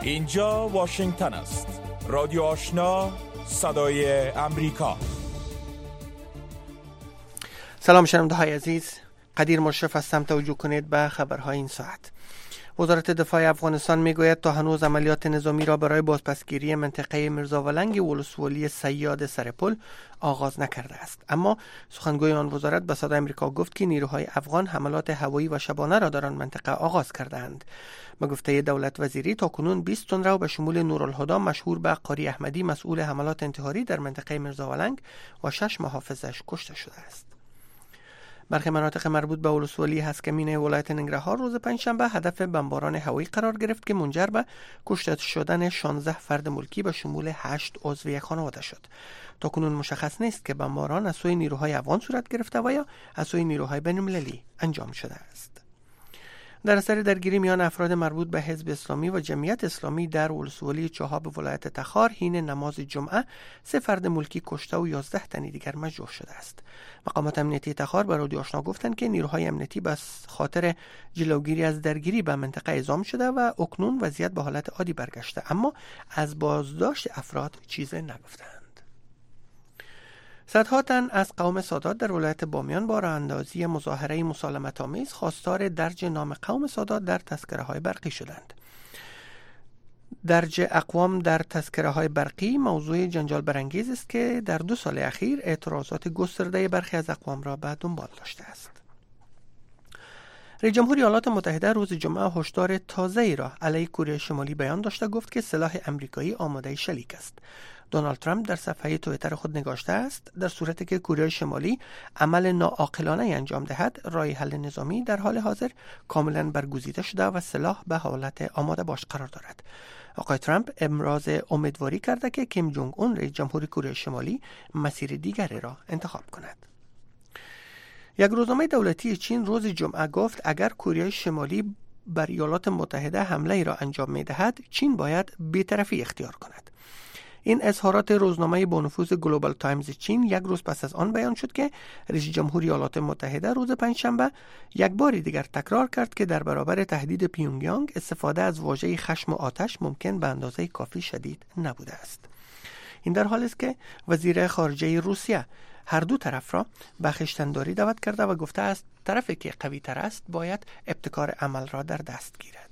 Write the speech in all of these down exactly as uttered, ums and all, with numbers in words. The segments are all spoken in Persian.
اینجا واشنگتن است. رادیو آشنا، صدای امریکا. سلام شنونده های عزیز، قدیر مشرف هستم. توجه کنید به خبرهای این ساعت. وزارت دفاع افغانستان میگوید تا هنوز عملیات نظامی را برای بازپسگیری منطقه مرزاولنگ ولسوالی صیاد سرپل آغاز نکرده است، اما سخنگوی آن وزارت به صدای آمریکا گفت که نیروهای افغان حملات هوایی و شبانه را در آن منطقه آغاز کردند. به گفته دولت وزیری تاکنون بیست تن را به شمول نورالهدی مشهور به قاری احمدی مسئول حملات انتحاری در منطقه مرزاولنگ و شش محافظش کشته شده است. برخی مناطق مربوط به ولسوالی هسکمین ولایت ننگرهار روز پنجشنبه هدف بمباران هوایی قرار گرفت که منجر به کشته شدن شانزده فرد ملکی به شمول هشت عضو یک خانواده شد. تاکنون مشخص نیست که بمباران از سوی نیروهای افغان صورت گرفته و یا از سوی نیروهای بین‌المللی انجام شده است. در اثر درگیری میان افراد مربوط به حزب اسلامی و جمعیت اسلامی در ولسوالی چهاب ولایت تخار حین نماز جمعه سه فرد ملکی کشته و یازده تن دیگر مجروح شده است. مقامات امنیتی تخار به رادیو آشنا گفتند که نیروهای امنیتی به خاطر جلوگیری از درگیری به منطقه اعزام شده و اکنون وضعیت به حالت عادی برگشته، اما از بازداشت افراد چیزی نگفتند. صدها تن از قوم سادات در ولایت بامیان با راه اندازی مظاهره مسالمت‌آمیز خواستار درج نام قوم سادات در تذکره های برقی شدند. درج اقوام در تذکره های برقی موضوع جنجال برانگیز است که در دو سال اخیر اعتراضات گسترده برخی از اقوام را به دنبال داشته است. رئیس جمهور ایالات متحده روز جمعه هشدار تازه‌ای را علیه کره شمالی بیان داشته، گفت که سلاح آمریکایی آماده شلیک است. دونالد ترامپ در صفحه توییتر خود نگاشته است در صورتی که کره شمالی عمل ناعاقلانه انجام دهد، راه حل نظامی در حال حاضر کاملا برگزیده شده و سلاح به حالت آماده باش قرار دارد. آقای ترامپ امروز امیدواری کرده که کیم جونگ اون رئیس جمهور کره شمالی مسیر دیگری را انتخاب کند. یک روزنامه دولتی چین روز جمعه گفت اگر کره شمالی بر ایالات متحده حمله ای را انجام می دهد، چین باید بی‌طرفی اختیار کند. این اظهارات روزنامه با نفوذ گلوبال تایمز چین یک روز پس از آن بیان شد که رئیس جمهور ایالات متحده روز پنجشنبه یک بار دیگر تکرار کرد که در برابر تهدید پیونگیانگ استفاده از واژه خشم و آتش ممکن به اندازه کافی شدید نبوده است. این در حالی است که وزیر خارجه روسیه هر دو طرف را به خویشتن‌داری دعوت کرده و گفته است طرفی که قوی تر است باید ابتکار عمل را در دست گیرد.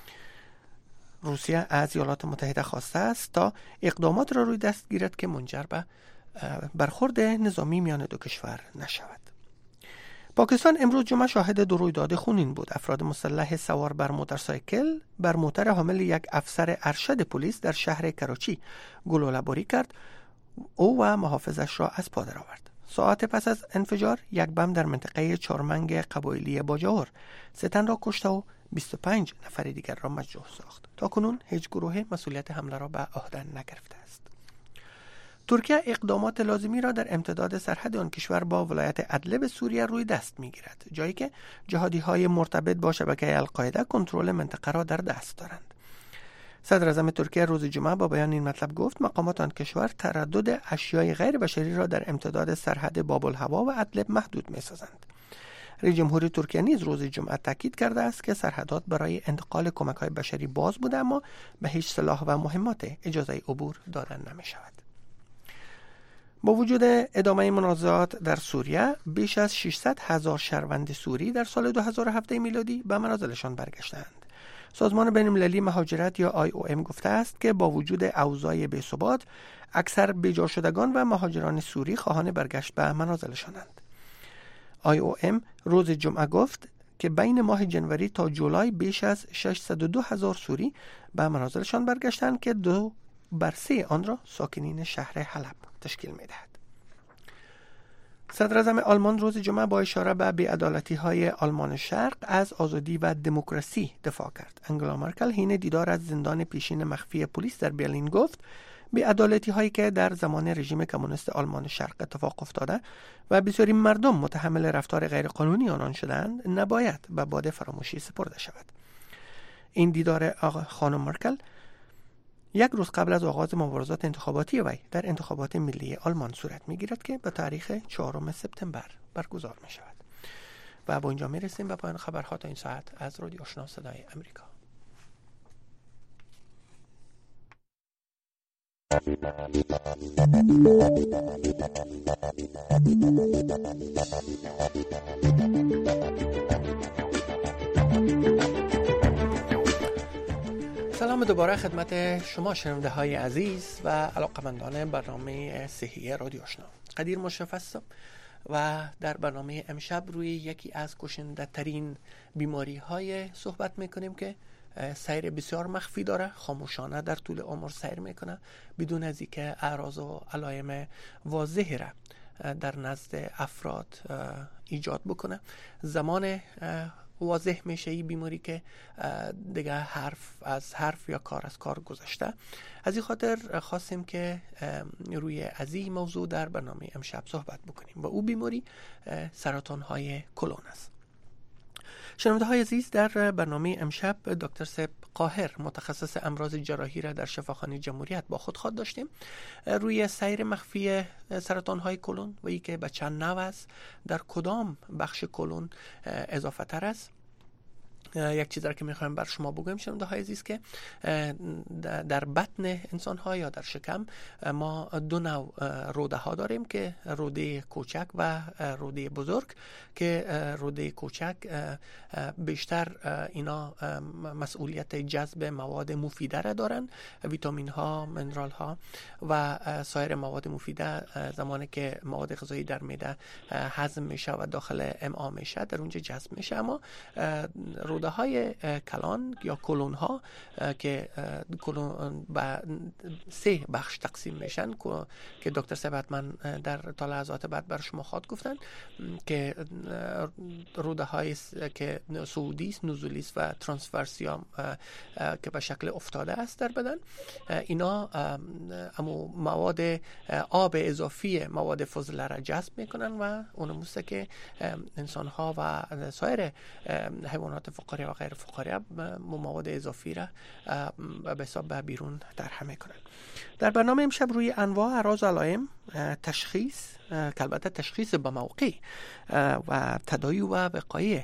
روسیه از ایالات متحده خواسته است تا اقدامات را روی دست گیرد که منجر به برخورد نظامی میان دو کشور نشود. پاکستان امروز جمعه شاهد دو رویداد خونین بود. افراد مسلح سوار بر موتورسایکل بر موتر حامل یک افسر ارشد پلیس در شهر کراچی گلوله‌باری کرد. او و محافظش را از پا درآورد. ساعت پس از انفجار یک بم در منطقه چارمنگ قبایلی باجاور سه تن را کشته و بیست و پنج نفر دیگر را مجروح ساخت. تاکنون هیچ گروه مسئولیت حمله را به عهده نگرفته است. ترکیه اقدامات لازمی را در امتداد سرحد آن کشور با ولایت ادلب سوریه روی دست می‌گیرد، جایی که جهادی‌های مرتبط با شبکه القاعده کنترل منطقه را در دست دارند. صدر اعظم ترکیه روز جمعه با بیان این مطلب گفت مقامات آن کشور تردد اشیاء غیر بشری را در امتداد سرحد باب‌الهوا و ادلب محدود می‌سازند. رئیس جمهور ترکیه نیز روز جمعه تاکید کرده است که سرحدات برای انتقال کمک‌های بشری باز بوده، اما به هیچ سلاح و مهمات اجازه عبور داده نمی‌شود. با وجود ادامه منازعات در سوریه، بیش از ششصد هزار شهروند سوری در سال دو هزار و هفده میلادی به منازلشان برگشتند. سازمان بین‌المللی مهاجرت یا آی او ام گفته است که با وجود اوضاع بی‌ثبات، اکثر بیجا شدگان و مهاجران سوری خواهان برگشت به منازلشانند. آی او ام روز جمعه گفت که بین ماه جنوری تا جولای بیش از ششصد و دو هزار سوری به منازلشان برگشتند که دو بر سه آن را ساکنین شهر حلب تشکیل می‌دهد. صدر اعظم آلمان روز جمعه با اشاره به بی‌عدالتی‌های آلمان شرق از آزادی و دموکراسی دفاع کرد. انگلا مرکل حین دیدار از زندان پیشین مخفی پلیس در برلین گفت بی‌عدالتی‌هایی که در زمان رژیم کمونیست آلمان شرق اتفاق افتاده و بسیاری مردم متحمل رفتار غیرقانونی آنان شدند نباید به باد فراموشی سپرده شود. این دیدار خانم مرکل یک روز قبل از آغاز مبارزات انتخاباتی وی در انتخابات ملی آلمان صورت می‌گیرد که به تاریخ چهارم سپتامبر برگزار می‌شود. و با اینجا می‌رسیم به پایان خبرها تا این ساعت از رادیو آشنا صدای امریکا. سلام دوباره خدمت شما شنونده های عزیز و علاقمندان برنامه صحی رادیو آشنا. قدیر مشرف هستم و در برنامه امشب روی یکی از کشنده ترین بیماری های صحبت میکنیم که سیر بسیار مخفی داره، خاموشانه در طول عمر سیر میکنه بدون از اینکه اعراض و علائم واضحی را در نزد افراد ایجاد بکنه. زمان واضح میشه این بیماری که دیگه حرف از حرف یا کار از کار گذشته. از این خاطر خواستیم که روی از این موضوع در برنامه امشب صحبت بکنیم و او بیماری سرطان های کلون است. شنونده های عزیز، در برنامه امشب دکتر سپ قاهر متخصص امراض جراحی را در شفاخانه جمهوریت با خود خواهد داشتیم روی سیر مخفی سرطان های کلون و ای که به چند نوع است، در کدام بخش کلون اضافه تر است. یک چیز را که میخوایم بر شما بگویم شنونده های عزیز که در بطن انسان ها یا در شکم ما دو نوع روده ها داریم که روده کوچک و روده بزرگ، که روده کوچک بیشتر اینا مسئولیت جذب مواد مفیده را دارن، ویتامین ها، منرال ها و سایر مواد مفیده. زمانی که مواد غذایی در معده هضم میشه و داخل امعا میشه در اونجا جذب میشه. اما روده های کلان یا کلون ها که کلون به سه بخش تقسیم میشن که دکتر سبت من در تا لحظات بعد بر شما خواهد گفتن، که روده های که صعودی، نزولی و ترانسفرسیا که به شکل افتاده است در بدن، اینا امو مواد آب اضافی مواد فضله را جذب میکنن و اون موسه که انسان ها و سایر حیوانات فقاریه و غیر فقاریه مواد اضافی را به حساب بیرون درهم میکنن. در برنامه امشب روی انواع اعراض و علائم، تشخیص، که البته تشخیص با موقع و تداعی و وقایع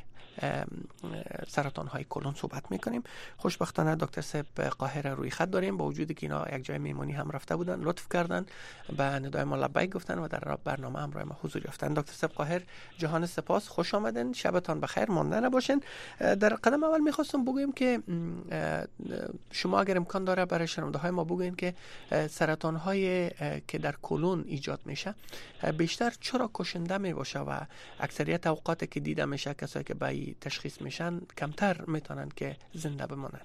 سرطان های کلون صحبت میکنیم. خوشبختانه دکتر سپ قاهر روی خط داریم، با وجودی که اینا یک جای میمونی هم رفته بودن، لطف کردن به ندای ما لبیک گفتن و در برنامه همراه ما حضور یافتن. دکتر سپ قاهر جهان سپاس، خوش آمدن، شبتان بخیر، مانده نباشین. در قدم اول میخواستم بگویم که شما اگر امکان داره برای شنونده های ما بگوین که سرطان های که در کلون ایجاد میشه بیشتر چرا کشنده میباشه و اکثریت اوقات که دیده میشه کسایی که به تشخیص میشن کمتر میتونن که زنده بمانن.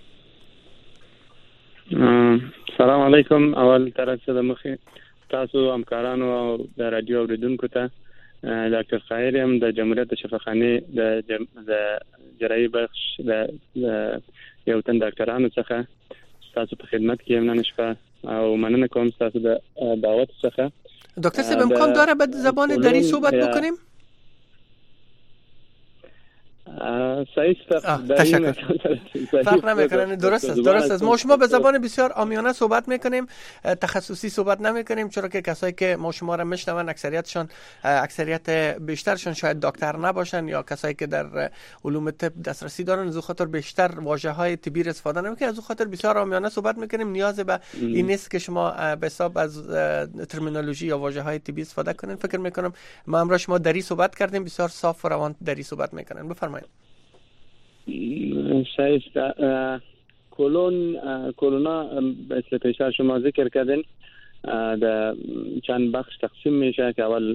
سلام علیکم. اول طرف صد مخی تاسو همکارانو او د رادیو اوریدونکو ته ډاکټر خیر یم د جمهوریت شفاخانه د جراحي بخش د یو تن ډاکټرانو څخه تاسو په خدمت کې یم نن شپه او مننه کوم تاسو د دعوت څخه. دکتر صاحب امکان داره به زبان دری صحبت بکنیم؟ صحیح تشکر. فرق نمیکنه، درست است، درست است. ما شما به زبان بسیار عامیانه صحبت میکنیم، تخصصی صحبت نمیکنیم، چرا که کسایی که ما شما را میشنون اکثریتشون اکثریت بیشترشون شاید دکتر نباشن یا کسایی که در علوم طب دسترسی دارن، از خاطر بیشتر واژه‌های طبی استفاده نمیکنن، از خاطر بسیار عامیانه صحبت میکنیم. نیاز به این نیست که شما به حساب از ترمینولوژی یا واژه‌های طبی استفاده کنین. فکر میکنم ما امروز شما دری صحبت کردیم، بسیار صاف و روان دری صحبت میکنن. بفرمایید. شایست کلون کلونا مثل پیشتر شما ذکر کردین در چند بخش تقسیم میشه که اول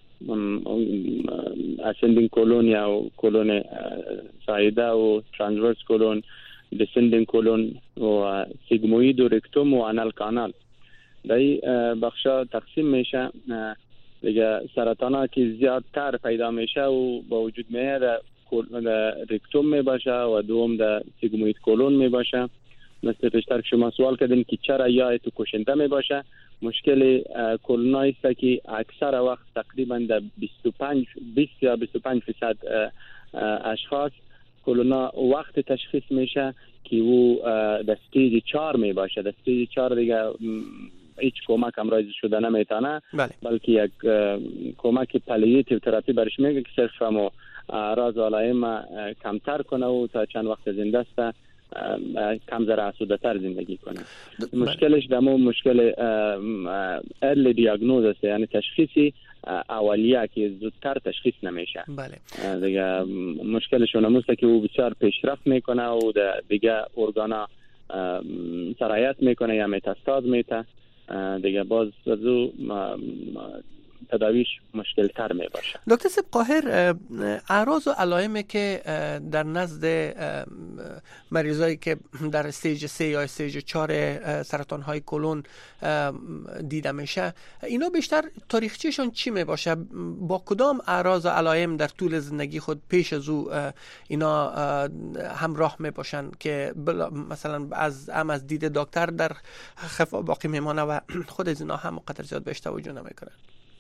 اسندینگ کلون یا کلون سایده و ترانسورس کلون، دیسندینگ کلون و سیگموید و رکتوم و آنال کانال در این بخش تقسیم میشه. دیگه سرطان ها که زیادتر پیدا میشه و با وجود میاد در رکتوم می باشه و دوم در سیگموید کلون می باشه. مثل پیشتر شما سوال کردین که چرا یا تو کشنده می باشه. مشکل کلونایی است که اکثر وقت تقریبا در بیست و پنج بیست یا بیست و پنج درصد اشخاص کلونا وقت تشخیص میشه که او در استیج چهار می باشه. در استیج چهار دیگه هیچ کمک امراض شده نمیتونه، بلکه یک کمک پالیاتیو تراپی برش میگه که صرف همو اعراض و علائم کمتر کنه و تا چند وقت زنده است کم ذره افسرده تر زندگی کنه. مشکلش دمو مشکل ارلی دیاگنوز است، یعنی تشخیصی اولیه که زودتر تشخیص نمیشه. بله. دیگه مشکلشون هموسته که او بسیار پیشرفت میکنه و دیگه ارگانا سرایت میکنه یا متاستاز میته، دیگه باز زو تداویش مشکل تر می باشه. دکتر سیب قاهر، اعراض و علائمی که در نزد مریضایی که در استیج سه یا استیج چهار سرطان های کلون دیده میشه، اینا بیشتر تاریخچه‌شون چی می باشه؟ با کدام اعراض و علائم در طول زندگی خود پیش از او اینا همراه می باشن که مثلا از هم از دید دکتر در خفا باقی میمانه و خود از اینا هم قدر زیاد بهش توجه نمیکنن؟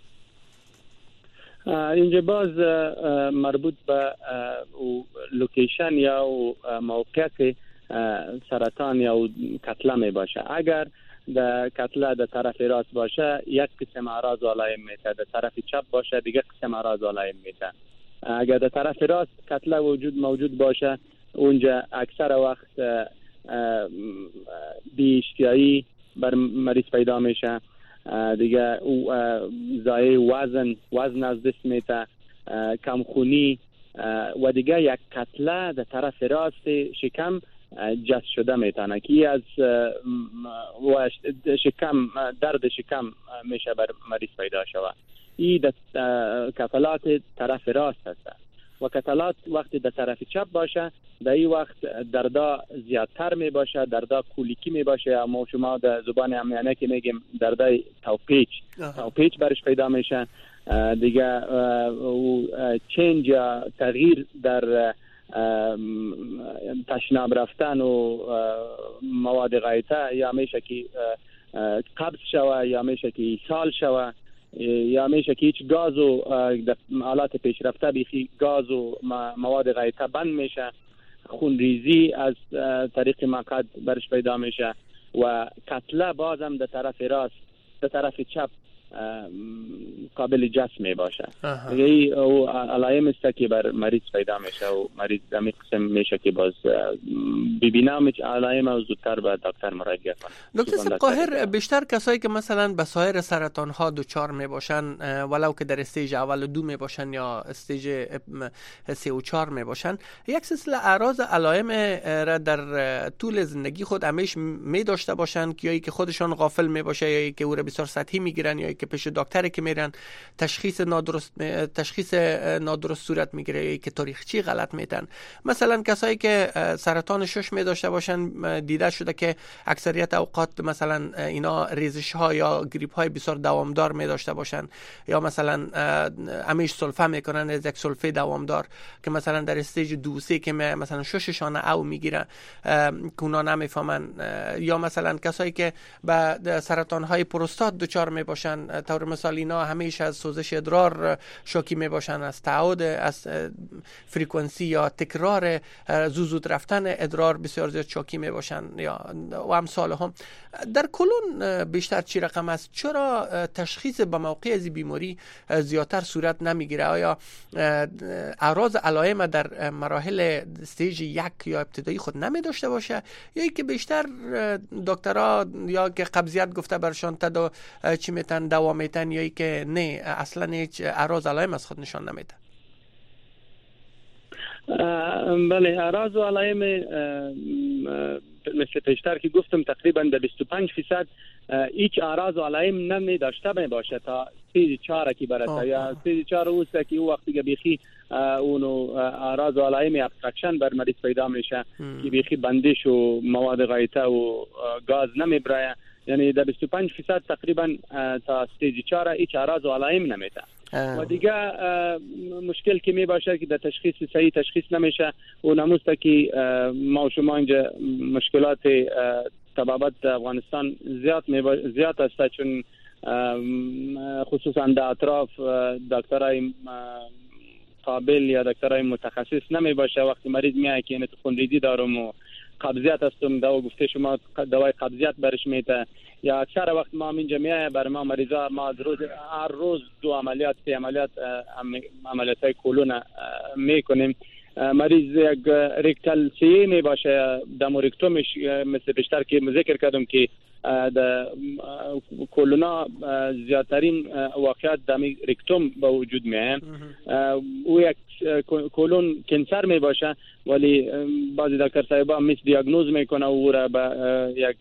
اینجا باز مربوط به لوکیشن یا موقعیت سرطان یا کتله می باشه. اگر در کتله در طرف راست باشه یک قسم اعراض و علائم میته، در طرف چپ باشه دیگه قسم اعراض و علائم میته. اگر در طرف راست کتله وجود موجود باشه، اونجا اکثر وقت بی اشتیایی بر مریض پیدا میشه، دیگه او زایه وزن وزن از دست میته، کمخونی و دیگه یک کتله در طرف راست شکم جست شده میتونه که از شکم درد شکم میشه بر مریض پیدا شود. این کتلات طرف راست هست و کتلات وقتی در طرف چپ باشه در این وقت دردا زیادتر می باشه، دردا کولیکی می باشه، اما شما در زبان عامیانه که میگیم دردای توپیچ توپیچ برش پیدا میشه. دیگه چنج یا تغییر در تشناب رفتن و مواد غایطه، یا میشه که قبض شوه، یا میشه که ایسال شوه، یا میشه که هیچ گاز و آلات پیشرفته بیخی گاز و مواد غایطه بند میشه، خونریزی از طریق مقعد برش پیدا میشه و کتله بازم در طرف راست در طرف چپ قابل جسم می باشه. یعنی او علائم است که بر مریض پیدا میشه و مریض دمی قسم میشه که باز ببینم علائم و زودتر به دکتر مراجعه کنه. دکتر سیب قاهر، بیشتر کسایی که مثلا به سایر سرطان ها دچار می باشن، ولو که در استیج اول و دو می باشن یا استیج سه و چهار می باشن، یک سلسله اعراض علائم را در طول زندگی خود همیش می داشته باشن که یا که خودشان غافل می باشه یا که او را بسیار سطحی میگیرن یا که پیش دکتری که میرن تشخیص نادرست تشخیص نادرست صورت میگیره یا که تاریخچی غلط میتن. مثلا کسایی که سرطان شش می داشته باشن دیده شده که اکثریت اوقات مثلا اینا ریزش ها یا گریپ های بسیار دوامدار می داشته باشن، یا مثلا همیش سلفه میکنن از یک سلفه دوامدار که مثلا در استیج دو سه که مثلا شششان او میگیره که اونا نمیفهمن، یا مثلا کسایی که به سرطان های پروستات دچار می باشن، طور مثال اینا همیشه از سوزش ادرار شاکی می باشن، از تعهد از فرکانسی یا تکرار زود رفتن ادرار بسیار زیاد شاکی می باشن یا و امثال هم. در کلون بیشتر چی رقم است؟ چرا تشخیص به موقع از بیماری زیادتر صورت نمیگیره؟ آیا اعراض علائم در مراحل استیج یک یا ابتدایی خود نمی داشته باشه، یا ای که بیشتر دکترها یا که قبضیت گفته برشان تدا چی میتن دوا میتن، یا ای که نه اصلا هیچ اعراض علائم از خود نشان نمیده؟ بله، اعراض و علائم مثل پیشتر که گفتم تقریبا در بیست و پنج درصد هیچ اعراض و علائم نمی داشته می باشه تا استیج چهار کی برسه، یا استیج چهار اوست که او وقتی که بیخی اونو اعراض و علائم ابستراکشن بر مریض پیدا میشه که بیخی بندش و مواد غایطه و گاز نمیبره، یعنی در بیست و پنج درصد تقریبا تا استیج چهار هیچ اعراض و علائم نمیده. و دیگه مشکل که می باشه که در تشخیص صحیح تشخیص نمیشه و نموسته که ما و شما اینجا مشکلات طبابت در افغانستان زیاد می زیاد است، چون خصوصا در اطراف دکترای قابل یا دکترای متخصص نمی باشه. وقتی مریض میاد که خونریزی دارم و قبضیت هستم، دوا گفته شما دوای قبضیت برش میته، یا اکثر وقت ما اینجا میایه بر ما مریضا ما از روز هر روز دو عملیات سه عملیات عملیات های کلون میکنیم. مریض یک ریکتال سی می باشه دم ریکتومش مثل بیشتر که ذکر کردم که در کلونا زیادترین واقعیت دم ریکتوم به وجود میاد. او یک کلون کنسر می باشه ولی بعضی دکتر صاحبا میس دیاگنوز میکنه او را به یک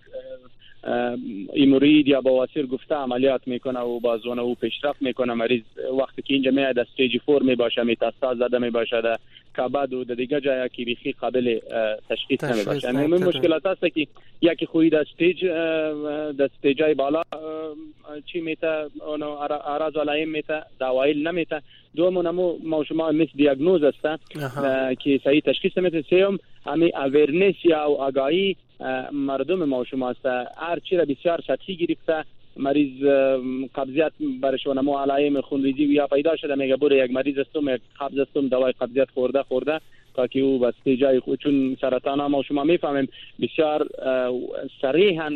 ایمورید یا بواسیر گفته عملیات میکنه و بازونه او پیشرفت میکنه. مریض وقتی که اینجا میاد استیج چهار می باشه، متاستاز زده می باشه در کبد و دیگه جایی که بیخی قابل تشخیص نمی باشه. یعنی این مشکلات هست که یکی خوی در استیج در استیجای بالا چی میته اون اعراض علائم میته دوائی نمیته. دوم نمو ما شما مثل دیاگنوز است که صحیح تشخیص نمیته. سوم همین اویرنس یا آگاهی مردم ما شما است. هر چی را بسیار سطحی گرفته. مریض قبضیت برشون مو علائم خونریزی یا پیدا شده میگه برو یک مریض استم یک قبض استم دوای قبضیت خورده خورده تا که او بس جای خود چون سرطان ما شما میفهمیم بسیار صریحا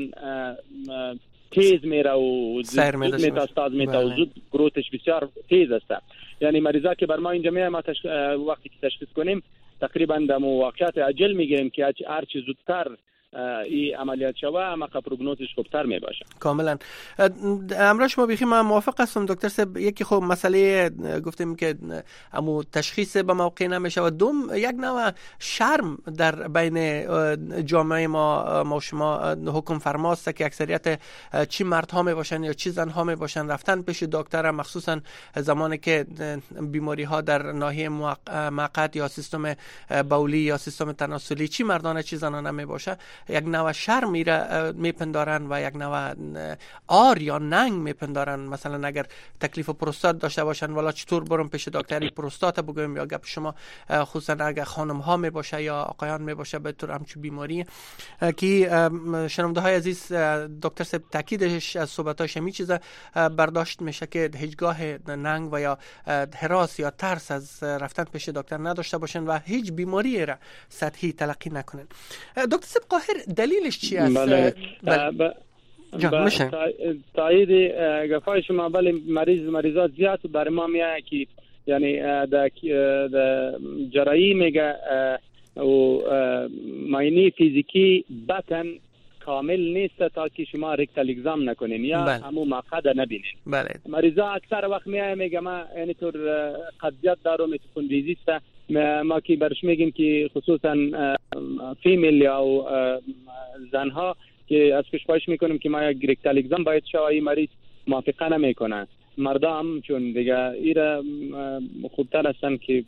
تیز میره و زود متاستاز میته و زود گروتش بسیار تیز است. یعنی مریضا که بر ما اینجا میایم تش... وقتی که تشخیص کنیم تقریبا در مواقعات عاجل میگیریم که هر چی زودتر این عملیات شوه اما پروگنوزش خوبتر می باشه. کاملا. امروز شما بخیر من موافق هستم دکتر صاحب. یکی خب مسئله گفتیم که امو تشخیص به موقع نمیشه و دوم یک نوع شرم در بین جامعه ما ما شما حکم فرماست که اکثریت چی مردها می باشن یا چی زنها می باشن رفتن پیش دکتر مخصوصا زمانی که بیماری ها در ناحیه مقعد یا سیستم بولی یا سیستم تناسلی چی مردانه چی زنانه می باشه یک نوع شرم میره میپندارن و یک نوع آر یا ننگ میپندارن. مثلا اگر تکلیف پروستات داشته باشن والا چطور برم پیش دکتری پروستات بگویم یا گپ شما خصوصا اگر خانم ها می باشه یا آقایان می باشه به طور همچون بیماری که شنونده های عزیز دکتر صاحب تاکیدش از صحبتاش همین چیزا برداشت میشه که هیچگاه ننگ و یا هراس یا ترس از رفتن پیش دکتر نداشته باشن و هیچ بیماری را سطحی تلقی نکنن. دکتر صاحب قاهر دلیلش چی است؟ بله. بله. جان میشه تایید گفای شما. ولی مریض مریضات زیاد برای ما میاد که یعنی در جراحی میگه و ماینی فیزیکی بطن کامل نیست تا که شما ریکتال اگزام نکنین یا بله. همون مقعد نبینین. بله. مریضا اکثر وقت میاد میگه ما یعنی طور قبضیت دارم میتون ریزی است. ما که برش میگیم که خصوصا فیمیل یا زنها که از پیش‌پایش میکنیم که ما یک ریکتال اگزام باید شوی مریض موافقه نمیکنه. مردا هم چون دیگه ایره خوبتر هستن که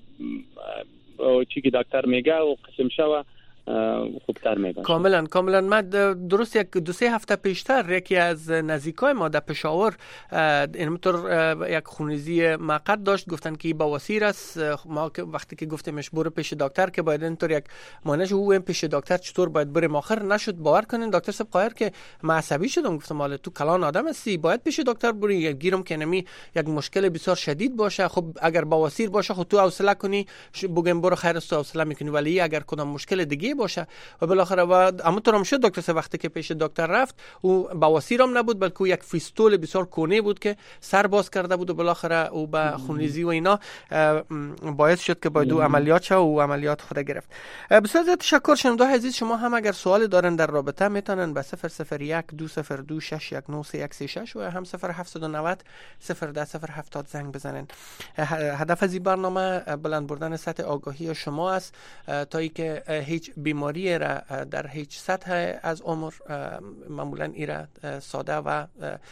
چی که دکتر میگه و قسم شوه خوبتر میباشه. کاملا کاملا. من درست یک دو سه هفته پیشتر یکی از نزدیکای ما در پشاور اینطور یک خونریزی مقعد داشت. گفتن که بواسیر است. ما وقتی که گفتیمش برو پیش دکتر که باید اینطور یک مانش او این پیش دکتر چطور باید بریم آخر نشد. باور کنین دکتر صاحب قاهر که من عصبی شدم. گفتم حالا تو کلان آدم هستی باید پیش دکتر بری. گیرم که نمی یک مشکل بسیار شدید باشه. خب اگر بواسیر باشه خب تو حوصله کنی بگم برو خیر است تو حوصله میکنی. ولی اگر کدام مشکل دیگه باشه و بالاخره و همونطور هم شد دکتر صاحب وقتی که پیش دکتر رفت او بواسیر هم نبود بلکه یک فیستول بسیار کونه بود که سر باز کرده بود و بالاخره او به خونریزی و اینا باعث شد که باید او عملیات شه و عملیات خود گرفت. بسیار زیاد تشکر. شنونده عزیز شما هم اگر سوالی دارن در رابطه میتونن به صفر صفر یک دو صفر دو شش یک نه سه یک سه شش و هم صفر هفت نه صفر صفر ده صفر هفتاد زنگ بزنن. هدف از این برنامه بلند بردن سطح آگاهی شما است تا اینکه هیچ بیماری را در هیچ سطح از عمر معمولا ایرا ساده و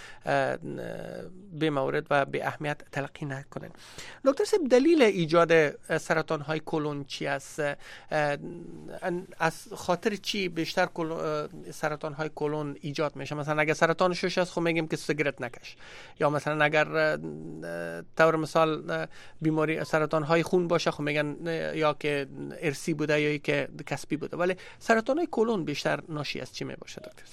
به مورد و به اهمیت تلقی نکنن. دکتر صاحب دلیل ایجاد سرطان های کلون چی است؟ از خاطر چی بیشتر سرطان های کلون ایجاد میشه؟ مثلا اگر سرطان شش است خب میگیم که سیگرت نکش، یا مثلا اگر طور مثال بیماری سرطان های خون باشه خب میگن یا که ارثی بوده یا که کسبی بوده. ولی سرطان های کلون بیشتر ناشی از چی می باشه دکتر؟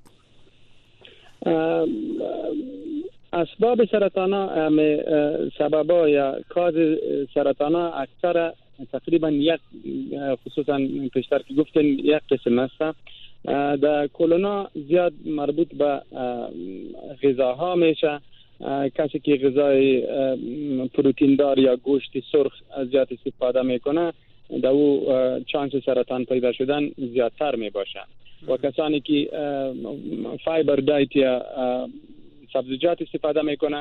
اسباب سرطان ها سببا یا کاز سرطان ها اکثر تقریبا یک خصوصا پیشتر که گفتن یک قسم است. در کلونا زیاد مربوط به غذاها میشه. کسی که غذای پروتین دار یا گوشت سرخ زیاد استفاده میکنه در او چانس سرطان پیدا شدن زیادتر می باشه. و کسانی که فایبر دایت یا سبزیجات استفاده میکنه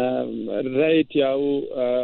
ریت یا او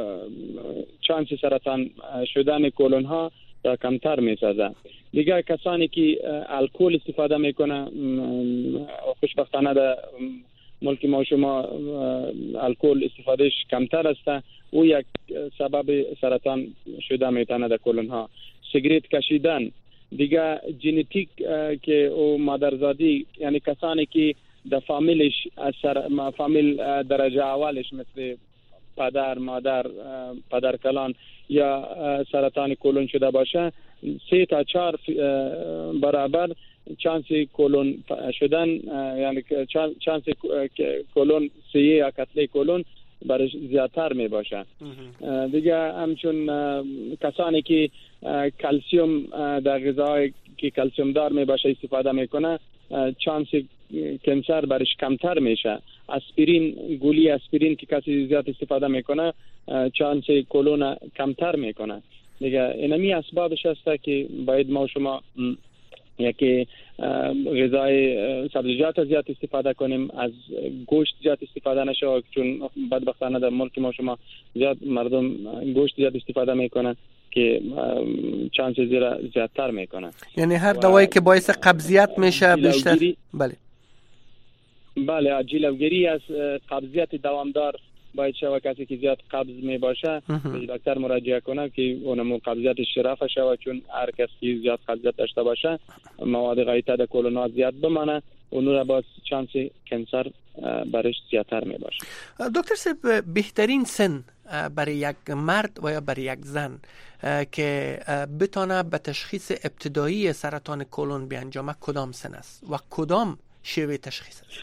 چانس سرطان شدن کولون ها را کمتر میسازه. دیگه کسانی که الکل استفاده میکنه، خوشبختانه در ملک ما شما الکل استفادهش کمتر است، او یک سبب سرطان شده میتونه در کولون ها. سیگریت کشیدن، دیگه ژنتیک که او مادرزادی، یعنی کسانی که در فامیلش سر فامیل درجه اولش مثل پدر، مادر، پدر کلان یا سرطان کولون شده باشه، سه تا چهار برابر چانس کولون شدن، یعنی چانس کولون سیه یا کتله کولون برش زیادتر می باشه. دیگه همچون کسانی که کلسیم در غذاهای که کلسیم دار می باشه استفاده میکنه، چانس کنسر برش کمتر میشه. اسپرین، گولی اسپرین که کسی زیاد استفاده میکنه، چانس کولون کمتر میکنه. دیگه اینمی اسبابش هست که باید ما شما یکی غذای سبزیجات زیاد استفاده کنیم، از گوشت زیاد استفاده نشه، چون بدبختانه در ملک ما شما زیاد مردم گوشت زیاد استفاده میکنن که چانس زیرا زیادتر میکنن. یعنی هر دوایی که باعث قبضیت میشه بیشتر. بله بله، جلوگیری از قبضیت دوامدار باید شود. کسی که زیاد قبض می باشه به دکتر مراجعه کنه که اونم قبضیتش رفع شود، چون هر کسی که زیاد قبضیت داشته باشه مواد غایطه در کولون زیاد بمانه، اون را باز چانس کنسر برش زیادتر می باشه. دکتر صاحب، بهترین سن برای یک مرد و یا برای یک زن که بتونه به تشخیص ابتدایی سرطان کولون بیانجامه کدام سن است و کدام شیوه تشخیص است؟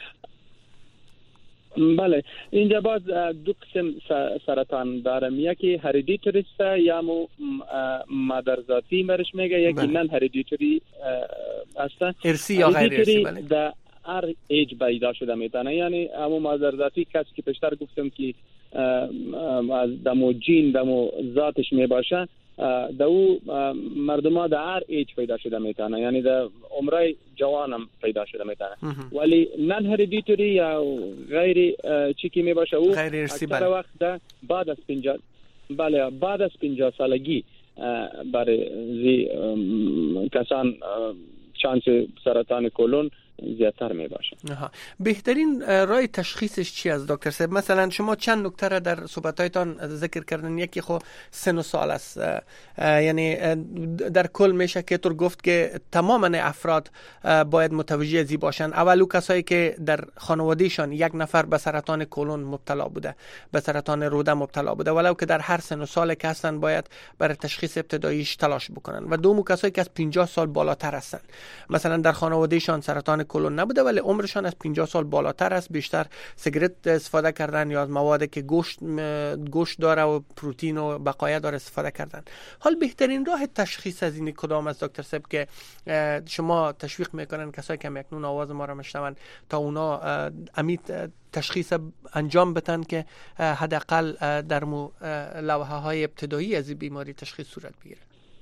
بله، اینجا باز دو قسم سرطان دارم، یکی هریدیتری است یا مو مادرزادی مرش میگه، یکی نان هریدیتری است، ارثی یا غیر ارثی. بله، در هر ایج پیدا شده میتونه، یعنی همو مادرزادی کسی که پیشتر گفتم که از دمو جین دمو ذاتش میباشه، در او مردم ها در هر ایج پیدا شده میتونه، یعنی در عمرای جوان هم پیدا شده میتونه. ولی نان هریدیتری یا غیر چی که میباشه او اکثر وقت در بعد از پنجاه بله بعد از پنجاه سالگی برای زی کسان چانس سرطان کولون زیادتر می باشه. بهترین راه تشخیصش چی است دکتر صاحب؟ مثلا شما چند نکته را در صحبتایتان ذکر کردن، یکی خو سن و سال است، یعنی در کل میشه که طور گفت که تمام افراد باید متوجه زی باشن. اولو کسایی که در خانوادهشان یک نفر به سرطان کولون مبتلا بوده، به سرطان روده مبتلا بوده، ولو که در هر سن و سال که هستن باید برای تشخیص ابتداییش تلاش بکنن. و دوم کسایی که از پنجاه سال بالاتر هستن، مثلا در خانوادهشان سرطان کولون نبوده ولی عمرشان از پنجاه سال بالاتر است، بیشتر سیگرت استفاده کردن یا از موادی که گوشت گوشت داره و پروتئین و بقایا داره استفاده کردن. حال بهترین راه تشخیص از این کدام است دکتر صاحب که شما تشویق میکنن کسایی که اکنون آواز ما را میشنون تا اونا امید تشخیص انجام بدن که حداقل در مو لوحه های ابتدایی از این بیماری تشخیص صورت بگیره؟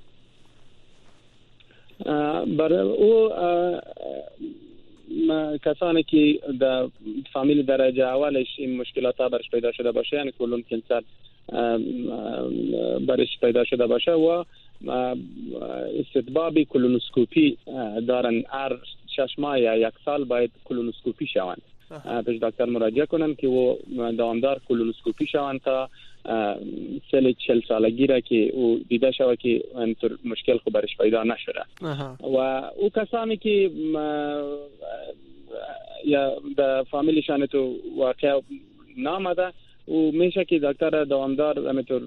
برای او کسانی که در فامیل درجه اولش این مشکلات ها برش پیدا شده باشه، یعنی کولون کنسر برش پیدا شده باشه و استطباب کولونوسکوپی دارن، هر شش ماه یا یک سال باید کولونوسکوپی شوند، پیش دکتر مراجعه کنن که و دوامدار کولونوسکوپی شوند تا سال چهل سالگی را که او دیده شود که اینطور مشکل خو برش پیدا نشده. و او کسانی که یا در فامیلشان تو واقع نامده او میشه که دکتر دوامدار همینطور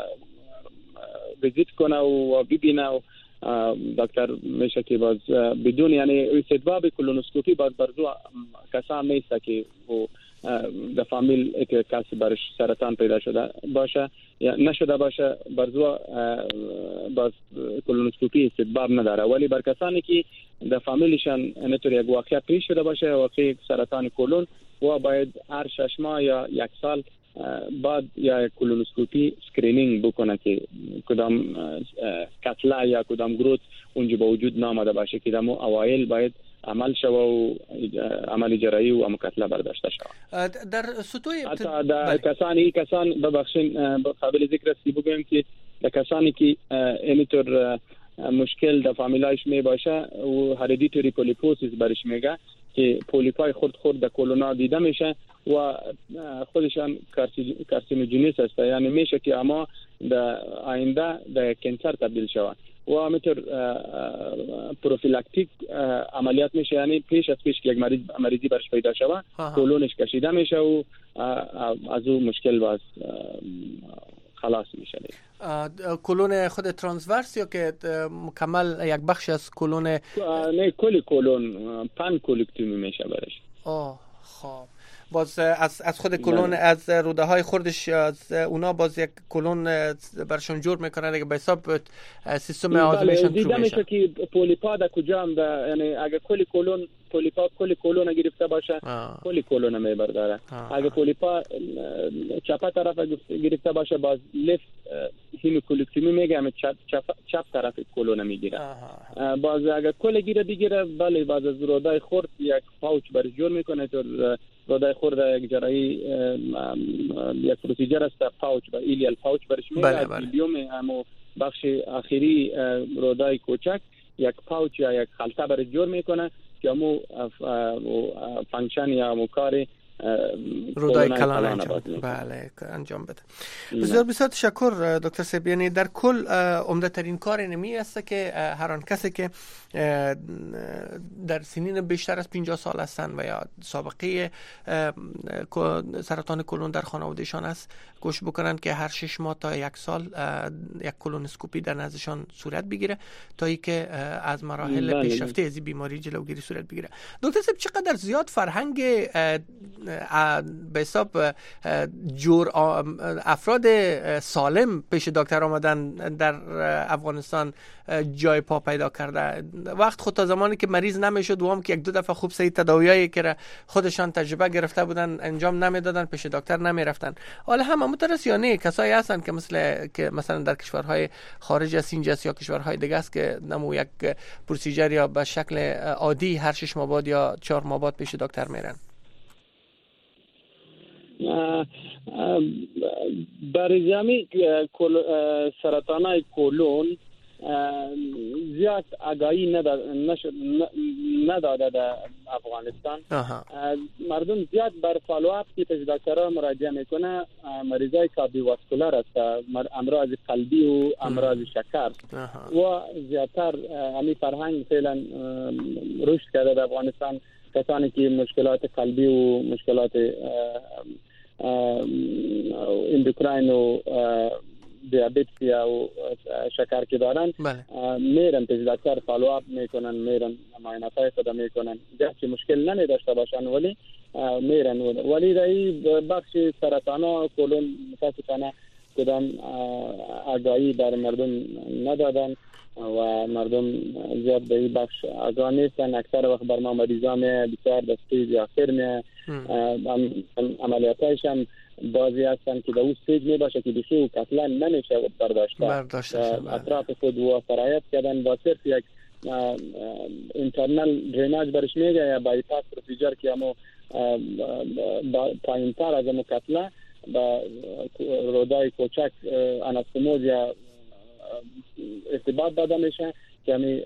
ویزیت کنه و ببینه و دکتر میشه که باز بدون یعنی استدباب کولونوسکوپی باز برزو کسان نیست که او در فامیل که کسی برش سرطان پیدا شده باشه یا نشده باشه برزو باز کولونوسکوپی استدباب نداره، ولی بر کسانی که در فامیلشان اینطور یک واقعه پیش شده باشه، واقعه سرطان کولون، و باید هر شش ماه یا یک سال بعد یا کولونوسکوپی اسکرینینگ بکنه که کدام کتله یا کدام گروت اونجا با وجود نامده باشه که دمو اوایل باید عمل شوه و عمل جراحی و مکتله برداشته شوه. در سطوح حتی در کسانی کسان ببخشین قابل ذکر است که بگویم که در کسانی که اینطور مشکل در فامیلایش می باشه و هریدیتوری پولیپوسیس برش میگه که پولیپای خورد خورد در کولونا دیده میشه و خودشان کارسینوژنیس است، یعنی میشه که اما در آینده در کانسر تبدیل شوه و همینطور پروفیلاکتیک عملیات میشه، یعنی پیش از پیش که یک مریض مریضی برش پیدا شوه کولونش کشیده میشه و از او مشکل باز خلاص میشه. کولون خود ترانسورس یا که مکمل یک بخش از کولون؟ نه، کلی کولون پن کولکتومی میشه برش. آه خب باز از از خود کلون از روده های خوردش از اونا باز یک کلون برشون جور میکنن دیگه به حساب سیستم آزمایششون دیده میشه که پولیپا در کجا هم ده، یعنی اگه کلی کلون پولیپا کلی کلون گرفته باشه کلی کلون میبرداره، اگه پولیپا چپ طرف گرفته باشه باز لفت هیموکولکتومی میگه همه چپ, چپ, چپ طرف کلون میگیره. باز اگه کل گیره بگیره بله باز از روده خورد یک پاوچ برش جور میکنه تو روده خورد یک جراحی یک پروسیجر است پاوچ با ایلیال پاوچ برش میگه. بله بله. ایلیوم همو بخش آخری روده کوچک یک پاوچ یا یک خلطه برش جور میکنه که همو فانکشن یا همو کاری رودای کلان انجام بله انجام بده. بسیار بسیار تشکر دکتر صاحب. یعنی در کل عمده ترین کار اینمی است که هر آن کسی که در سنین بیشتر از پنجاه سال هستند و یا سابقه سرطان کلون در خانوادهشان است کوشش بکنند که هر شش ماه تا یک سال یک کولونوسکوپی در نزدشان صورت بگیره تا اینکه از مراحل پیشرفته از بیماری جلوگیری صورت بگیره. دکتر صاحب چقدر زیاد فرهنگ به حساب جور افراد سالم پیش دکتر آمدن در افغانستان جای پا پیدا کرده؟ وقت خود تا زمانی که مریض نمیشد و هم که یک دو دفعه خوب صحیح تداویایی که خودشان تجربه گرفته بودن انجام نمیدادن پیش دکتر نمیرفتن. حالا هم همونطور یا نه کسایی هستن که مثل که مثلا در کشورهای خارج از اینجا یا کشورهای دیگه است که نمو یک پروسیجر یا به شکل عادی هر شش ماه بعد یا چهار ماه بعد پیش دکتر میرن؟ برای جمعی سرطانای کولون زیاد آگاهی نداده در افغانستان. مردم زیاد بر فالوآپ که پیش دکترها مراجعه میکنه مریضای کاردیوواسکولار است، امراض قلبی و امراض شکر و زیادتر همین فرهنگ فعلا رشد کرده در افغانستان. کسانی که مشکلات قلبی و مشکلات اندوکراین و دیابت و شکر که دارن میرن پیش دکتر فالوآپ میکنن، میرن معاینات خود میکنن، گرچه مشکل نمی داشته باشن ولی میرن. ولی در این بخش سرطان کولون متاسفانه کدام آگاهی در مردم ندادن و مردم زیاد به این بخش آگاه نیستن. اکثر وقت بر ما مریضان بسیار دستی یا فرم عملیاتایش هم بازی هستن که در اون سیج می باشه که بخی و کتلا نمیشه برداشته اطراف خود و فرایت کردن با صرف یک اینترنل دریناج برش میگه یا بایپاس پروسیجر که همو پایین تر از همو کتلا با رودای کوچک انستموز یا ارتباط داده میشه که همی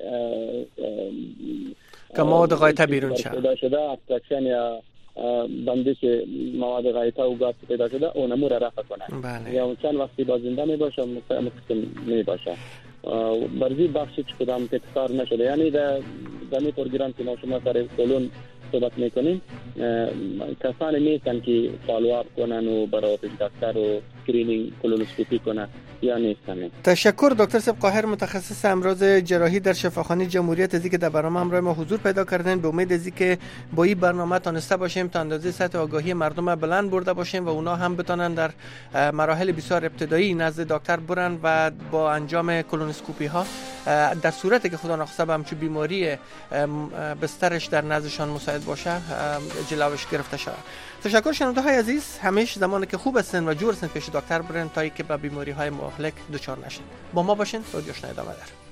که مواد غایطه بیرون شد پیدا شده ابسترکشن یا بندش مواد غایطه و گاز پیدا شده اون امور رفع کنه. بله. یا اون چند وقتی بازنده می باشه مقسم می باشه برزی بخشی چه کدام تکرار نشده. یعنی در دمی پروگرام که ما شما سر کولون صحبت میکنیم کسانی نیستن که فالوآپ کنن و برای پیش دکتر و اسکرینینگ کولونوسکوپی کنن. یا نیستم. تشکر دکتر صاحب قاهر، متخصص امراض جراحی در شفاخانه جمهوریت، از اینکه در برنامه همراه ما حضور پیدا کردن. به امید از اینکه با این برنامه تانسته باشیم تا اندازه سطح آگاهی مردم بلند برده باشیم و اونا هم بتونن در مراحل بسیار ابتدایی نزد دکتر برن و با انجام کولونوسکوپی ها در صورتی که خدا نخواسته به همچون بیماری بسترش در نزدشان مساعد باشه جلوش گرفته شود. تشکر شنونده های عزیز، همیشه زمانی که خوب هستن و جور هستن پیش دکتر برن تا اینکه به بیماری های مهلک دچار نشن. با ما باشین، رادیو آشنا ادامه داره.